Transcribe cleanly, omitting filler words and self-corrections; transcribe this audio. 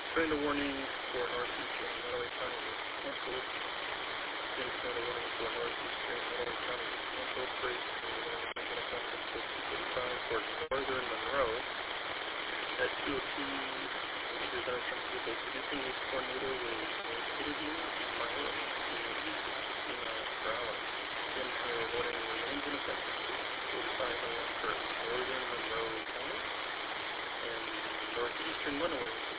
Tornado warning for northeastern Nottoway County is canceled. State tornado warning for northeastern Nottoway County is canceled. Brace for regional conference at 2:45 for northern Monroe. At 2:02, there's our transmissible producing a tornado with rapidity mild to east of 60 miles per hour. Again, tornado warning remains in effect. 2:45 a.m. for northern Monroe County and northeastern Monroe